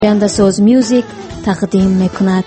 آینده‌ساز میوزیک تقدیم میکند.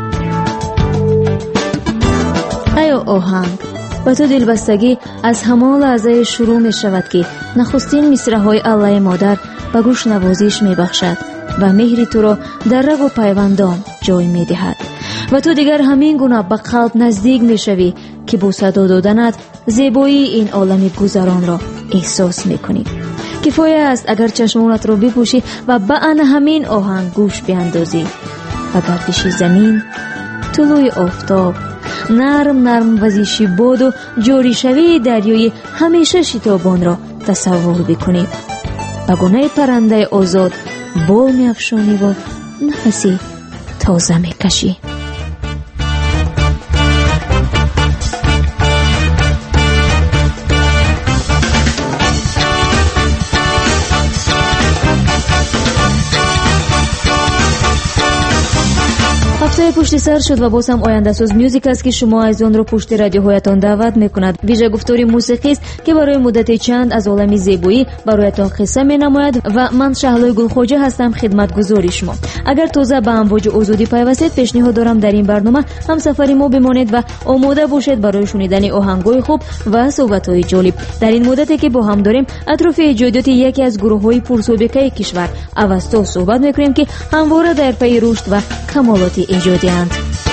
ای آهنگ، با تو دلبستگی از همان لحظه شروع می شود که نخستین مصرع‌های الله مادر به گوش نوازش می بخشد و مهر تو را در رگ و پیوندان جای می دهد و تو دیگر همین گونه به قلب نزدیک می شوی که با صدا دادنت زیبایی این عالم گذران را احساس می کنی. کفایه است اگر چشمانت را بپوشی و به آن همین آهنگ گوش بیندازی و گردش زمین، طلوع آفتاب، نرم وزش باد و جاری شوی دریای همیشه شتابان را تصور بکنی. به گونه پرنده آزاد بال می افشانی و نفسی تازه می کشی. هفته پشت سر شد و باز هم آینده‌ساز میوزیک است که شما از آن را پشت رادیوهایتان دعوت میکند. ویژه گفتاری موسیقی است که برای مدت چند از عالم زیبایی برایتان قصه مینماید و من شهلای گلخواجه هستم خدمتگزار شما. اگر تازه به امواج آزادی پیوستید، پیشنهاد دارم در این برنامه همسفری ما بمانید و آماده باشید برای شنیدن آهنگ‌های خوب و صحبت‌های جالب. در این مدتی که با هم داریم اطراف ایجادات یکی از گروه‌های پرسابقه کشور اوستا صحبت می‌کنیم که همواره در پی رشد و کمالات ایجادی اند.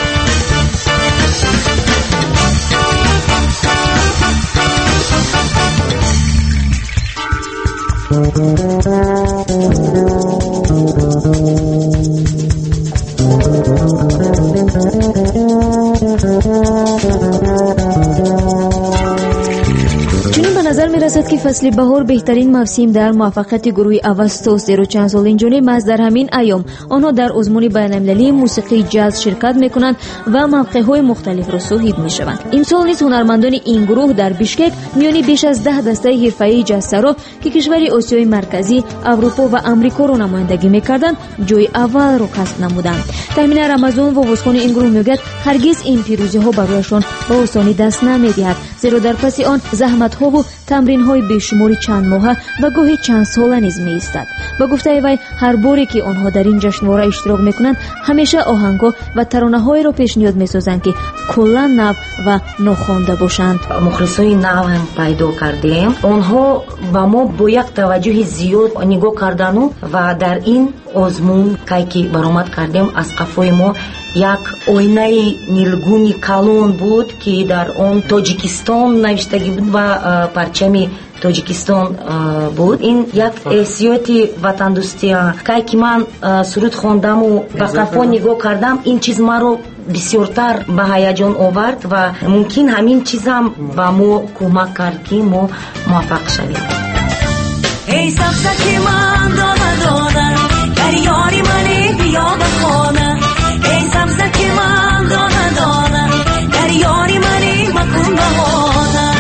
چنین به نظر می رسد که فصل بهار بهترین موسم در موفقیت گروه اوستا است، زیرا چند سال اینجوری از در همین ایام آنها در آزمون بین‌المللی موسیقی جاز شرکت می کنند و موقع‌های مختلف را صاحب می شوند. امسال نیز هنرمندان این گروه در بیشکک میانی بیش از 10 دسته حرفه‌ای جازسرا که کشور آسیای مرکزی، اروپا و آمریکا را نمایندگی می‌کردند، جای اول را کسب نمودند. تامین رمضان و واسخوان این گروه میگوید هرگز این پیروزی‌ها برایشان به آسانی دست نمی‌دهد، زیرا در پس آن زحمت‌ها و تمرین‌های بیشماری چند ماهه و گاهی چند ساله نیز می‌ایستد. با گفته وی هر باری که آنها در این جشنواره اشتراک می‌کنند، همیشه آهنگ‌ها و ترانه‌های را پیشنهاد می‌سازند که کلاً نو و ناخوانده باشند. مخلصای نو هم پیدا کردیم. آنها با ما با یک توجه زیاد نگاه کردند و در این آزمون که برآمد کردیم از قفای ما یک آینه نیلگونی کلان بود که در آن تاجیکستان نوشتگی بود و پرچم تاجیکستان بود. این یک حیثیت وطن دوستی که من سرود خواندم و به قفا نگاه کردم، این چیز مرا بسیارتر به هیجان آورد و ممکن همین چیز هم به ما کمک کرد که ما موفق شویم. ای سبزکی من دانه دانه در یاری منی بیا بخانه، ای سبزکی من دانه دانه در یاری منی مکن بهانه.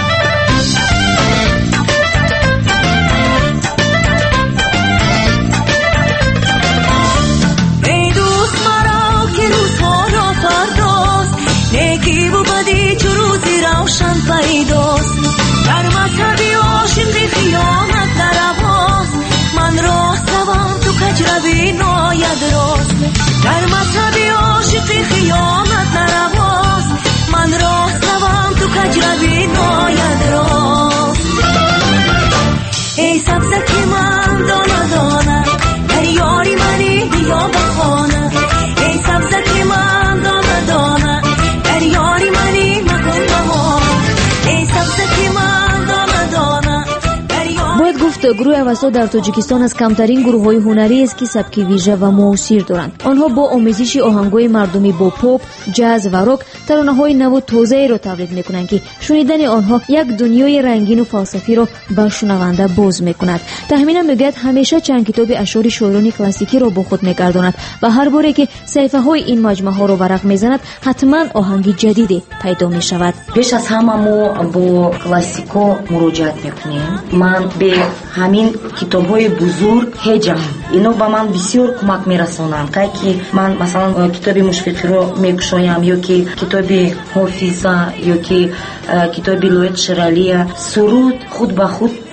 ای دوست مرا که روزها را فرداست، نیکی و بدی چو روزی روشن پیداست. در مذهبی آشنده خیانت نرواست، من راستم تو کجروی ناید راست. در مذهبی آشنده خیانت نرواست، من راستم تو کجروی ناید راست. ای سبزکی من دانه دانه در یاری منی بیا بخانه، ای سبزکی من دانه دانه در یاری منی مکن بهانه، ای سبزکی من دانه دانه. باید گفت گروه اوستا در تاجیکستان از کمترین گروه‌های هنری است که سبک ویژه و موثر دارند. آنها با آمیزش آهنگ‌های مردمی با پاپ، جاز و راک ترانه‌های نو و تازه‌ای را تولید می‌کنند که شنیدن آنها یک دنیای رنگین و فلسفی را به شنونده باز می‌کند. تخمیناً میگوید همیشه چند کتاب اشعار شاعران کلاسیکی را با خود می‌گرداند و هر باری که صفحه‌های این مجموعه را ورق می‌زند حتماً آهنگ جدیدی پیدا می‌شود. بیش از همه ما با کلاسیکا مراجعت می‌کنیم. من به همین کتاب‌های بزرگ هجم اینا به من بسیار کمک می‌رسانند که من مثلا کتاب مشفقی را می‌گشایم یا که کتاب حافظه یا که کتاب لویت شرالی سرود خود به خود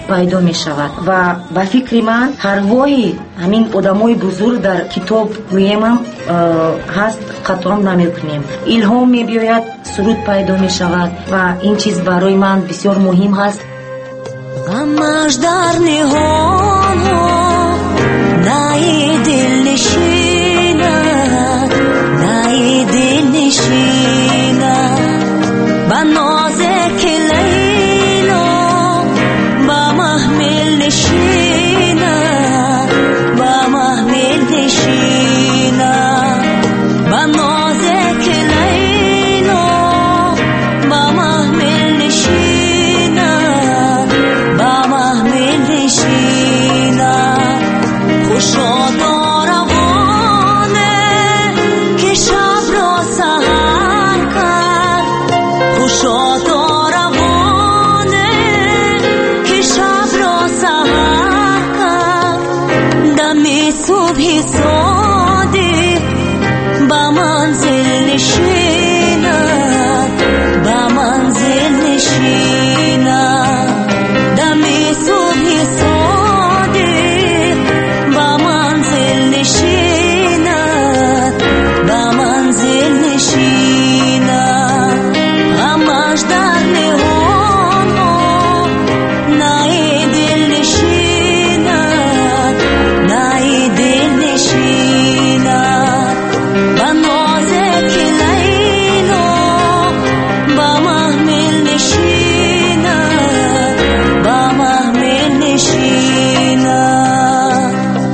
пайдо мешавад ва ба фикри ман ҳарвоҳи ҳамин одамои бузург дар китоб гӯемам ҳаст қатом намекунем. илҳом мебиёяд, суруд пайдо мешавад ва ин чиз барои ман бисёр муҳим ҳаст. ғамаш дар ниҳонҳо наи дил нишинад, наи дил нишинад, ба нозеки лейло ба маҳмил нишинад, ба маҳмил нишинад, ба нозеки лейло ба маҳмил нишинад, ба маҳмил нишинад. хушодор равоне ки шабро саҳар кард, хушодор равоне ки шабро саҳар кард, дами субҳи содиқ ба манзил нишинад, ба манзил нишинад, дами субҳи содиқ ба манзил нишинад, ба манзил нишинад. ғамаш дар ниҳонҳо наи дил нишинад, наи дил нишинад, ба нозеки лейло ба маҳмил нишинад, ба маҳмил нишинад.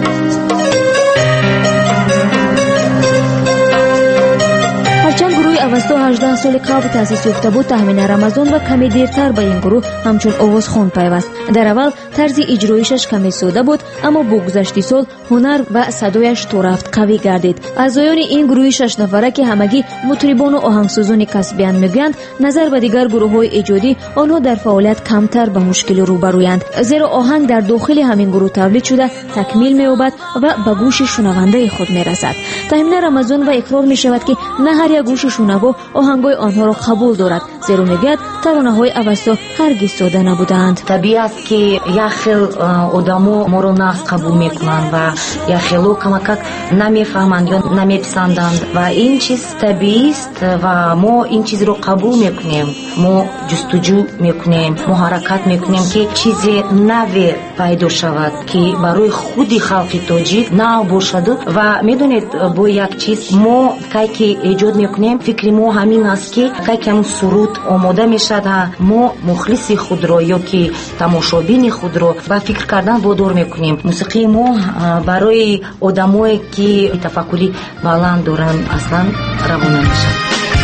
ҳарчанд гурӯҳи авасто 18 соли қабл таъсис ёфта буд, таҳмина рамазон ва каме дертар ба ин гурӯҳ ҳамчун овозхон пайваст. дар аввал тарзи иҷроишаш каме сода буд, аммо бо гузашти сол ҳунар ва садояш то рафт қавӣ гардид. аъзоёни ин гурӯҳи 6 нафара ки ҳамагӣ мутрибону оҳангсозони касбиянд мегӯянд, назар ба дигар гурӯҳҳои эҷодӣ онҳо дар фаъолият камтар ба мушкил рӯбарӯянд, зеро оҳанг дар дохили ҳамин гурӯҳ тавлид шуда такмил меёбад ва ба гӯши шунавандаи худ мерасад. таҳмина рамазон ва иқрор мешавад ки на ҳар як гӯши шунаво оҳангҳои онҳоро қабул дорад, зеро мегӯяд таронаҳои авасто ҳаргиз сода набуданд. табиӣ аст ки як хел одамо моро нағз қабул мекунанд ва як хело камакак намефаҳманд ё намеписанданд ва ин чиз табиист ва мо ин чизро қабул мекунем. мо ҷустуҷӯ мекунем, мо ҳаракат мекунем ки чизе наве пайдо шавад ки барои худи халқи тоҷик нав бошаду ва медонед бо як чиз мо кай ки эҷод мекунем, фикри мо ҳамин аст ки кай ки ҳамун суруд омода мешавад, мо мухлиси худро ё ки тамошобини худро ба фикр кардан водор мекунем. мусиқии мо барои одамое ки тафаккури баланд доранд аслан равона мешавад.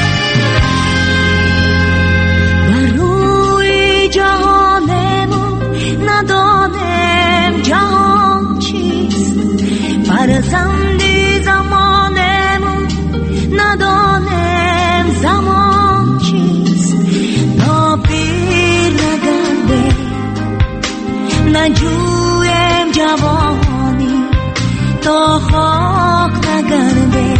барои ҷаҳонему надонем ҷаҳон чист, фарзанди замонему надонем замон чист. нопир нагардем, наҷӯем ҷавонӣ, то хок нагардем,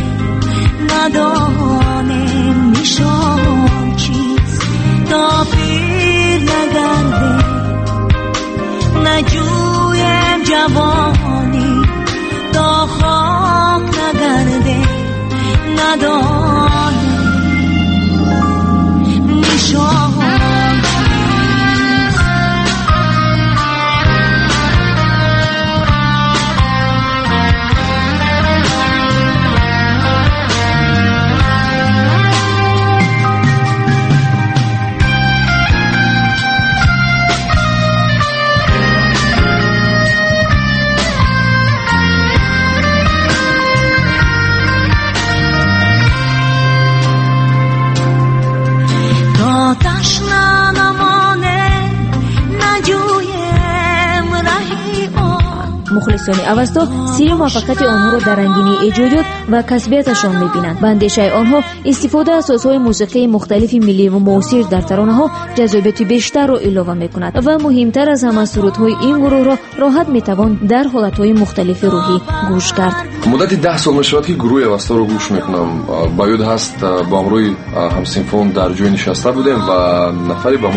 надонем нишон чист. то пир нагардем, наҷӯем ҷавонӣ, то хок нагардем, надонем нишон. мухлисони авасто сири муваффақияти онҳоро дар рангинии эҷодиёт ва касбияташон мебинанд. ба андешаи онҳо истифода аз созҳои мусиқии мухталифи милливу муосир дар таронаҳо ҷазобияти бештарро илова мекунад ва муҳимтар аз ҳама сурудҳои ин гурӯҳро роҳат метавон дар ҳолатҳои мухталифи рӯҳӣ гӯш кард. муддати 10 сол мешавад ки гурӯҳи авасторо гӯш мекунам. ба ёд ҳаст бо ҳамроҳи ҳамсинфон дар ҷой нишаста будем ва нафаре ба мо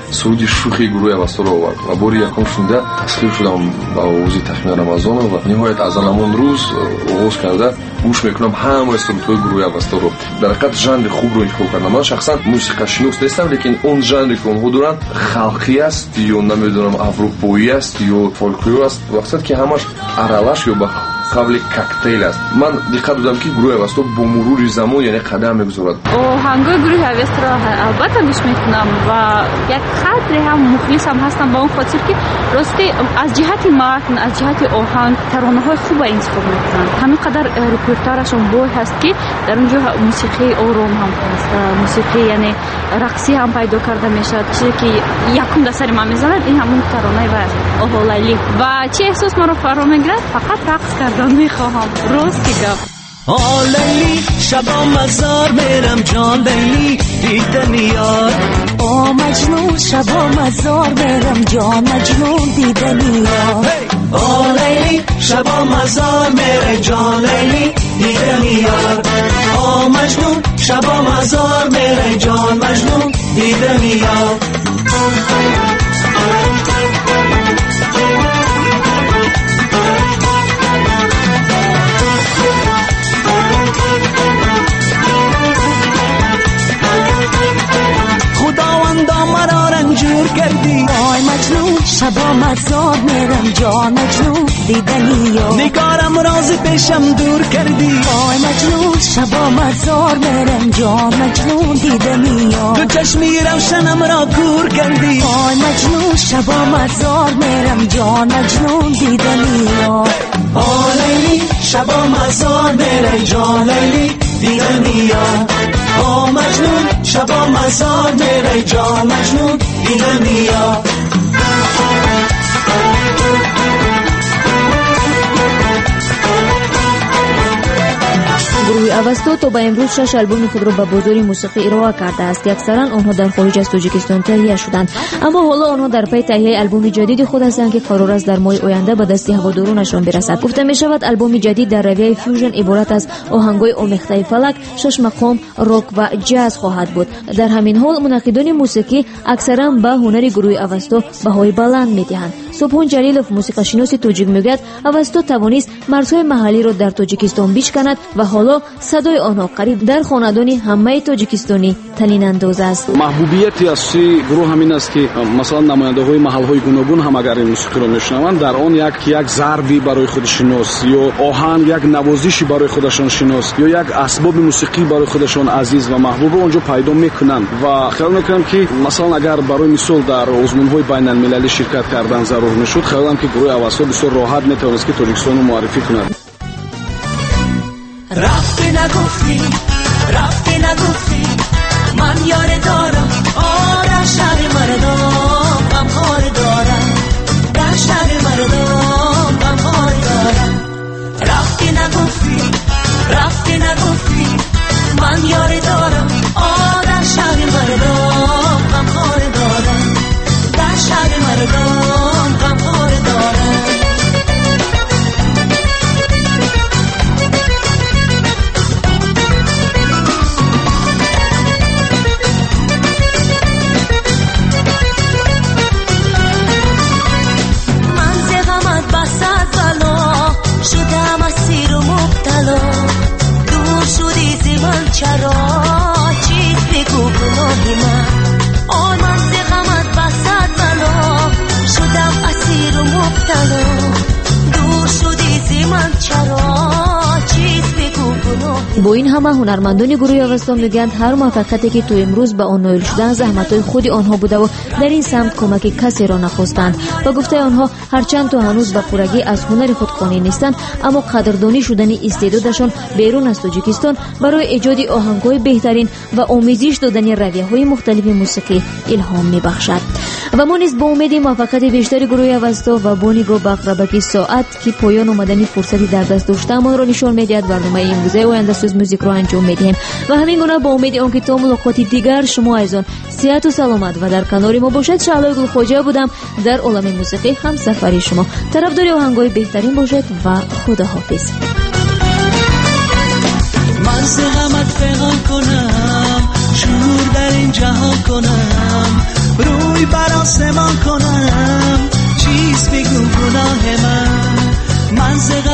суруди шухи гурӯҳи авасторо овард ва бори якум шунда тасхир шудам ба овози тахмини рамазон ва ниҳоят аз анамон рӯз оғоз карда гӯш мекунам ҳамаи сурудҳои гурӯҳи авасторо. дар ҳақиқат жанри хубро интихоб кардам. ман шахсан мусиқашинос нестам, лекин он жанре ки онҳо доранд халқӣ аст ё намедонам аврупоӣ аст ё фолклор аст, вақте ки ҳамаш аралаш ё ба қабли коктейл аст. ман диққат додам ки гурӯҳи авасто бо мурури замон яъне қадам мегузорад. оҳангои гурӯҳи авасторо албатта гӯш мекунам ва як қадре ҳам мухлисам ҳастам ба он хотир ки рости аз ҷиҳати матн, аз ҷиҳати оҳанг таронаҳои хуб интихоб мекунанд. ҳамин қадар репертуарашон бой ҳаст ки дар он ҷо мусиқии ором ҳам ҳаст, мусиқии яъне рақсӣ ҳам пайдо карда мешавад. чизе ки якум дастари ман мезанад ин ҳамун таронаи вай аст, оҳо лайли. ва чӣ эҳсос маро фаро мегирад? фақат рақс кардан мехоҳам. рости гап. لیلی شبا مزار میرم جان لیلی دیدنی یار مجنون شبا مزار میرم جان مجنون دیدنی یار لیلی شبا مزار میرم جان لیلی دیدنی یار مجنون شبا مزار میرم جان مجنون دیدنی یار وای مجنون شبا مزار میرم جان مجنون دیدنی یار نگارم راز پیشم دور کردی وای مجنون شبا مزار میرم جان مجنون دیدنی یار تو چشمی روشنم را کور کردی وای مجنون شبا مزار میرم جان مجنون دیدنی یار لیلی شبا مزار میرم جان لیلی دیدنی یار مجنون شبا مزار میرم جان مجنون دیدنی یار гурӯҳи авасто то ба имрӯз 6 албоми худро ба бозори мусиқӣ ироа кардааст ки аксаран онҳо дар хориҷ аз тоҷикистон таҳия шуданд. аммо ҳоло онҳо дар пай таҳияи албоми ҷадиди худ ҳастанд ки қарор аст дар моҳи оянда ба дасти ҳаводоронашон бирасад. гуфта мешавад албоми ҷадид дар равияи фюжн иборат аз оҳангҳои омехтаи фалак, шашмақом, рок ва ҷаз хоҳад буд. дар ҳамин ҳол мунаққидони мусиқӣ аксаран ба ҳунари гурӯҳи авасто баҳои баланд медиҳанд. субҳон ҷалилов мусиқашиноси тоҷик мегӯяд авасто тавонист марзҳои маҳаллиро дар тоҷикистон бичканад ва ҳоло садои онҳо қариб дар хонадони ҳамаи тоҷикистонӣ танинандоз аст. маҳбубияти асосии гурӯҳ ҳамин аст ки масалан намояндаҳои маҳаллҳои гуногун ҳам агар ин мусиқиро мешунаванд дар он як зарби барои худ шинос ё оҳанг як навозиши барои худашон шинос ё як асбоби мусиқӣ барои худашон азиз ва маҳбубро онҷо пайдо мекунанд ва хаёл мекунам ки масалан агар барои мисол дар озмунҳои байналмилалӣ ширкат кардан зарур мешуд, хаёлам ки гурӯҳи авасто бисёр роҳат метавонист ки тоҷикистонро муаррифӣ кунад. رفتی نگفتی من یار دارم در شهر مردم غمخوار دارم در شهر مردم غمخوار دارم رفتی نگفتی من یار دارم در شهر مردم غمخوار دارم در شهر مردم غمخوار دارم چرا چیز بگو گناهی من من ز غمت بسد بلا شدم اسیر و مبتلا دور شدی ز من چرا چیز بگو گناهی. با این همه هنرمندان گروه اوستا میگویند هر موفقیتی که تو امروز به آن نایل شدن زحمت‌های خود آنها بوده و در این سمت کمک کسی را نخواستند و گفته آنها هرچند تو هنوز به پورگی از هنر خود قانع نیستند اما قدردانی شدن استعدادشان بیرون از تاجیکستان برای ایجاد آهنگ‌های بهترین و آموزش دادن رویه‌های مختلف موسیقی الهام می‌بخشد. و ما نیز با امید موفقیت بیشتر گروه اوستا و با نگاه به اقربکی ساعت که پایان آمدن فرصتی در دست داشته‌مان را نشان می‌دهد برنامه امروزه آینده سوز موزیک را انجام می‌دهیم و همین گونه با امید آنکه تا ملاقات دیگر شما ایزان صحت و سلامت و در کنار ما باشد. شعله گلخواجه بودم در عالم موسیقی همسفری شما. طرفدار آهنگ‌های بهترین باشد و خداحافظ. من ز غمت پیغام کنم شور در این جهان کنم روی بر آسمان کنم چیز بگو گناه من ز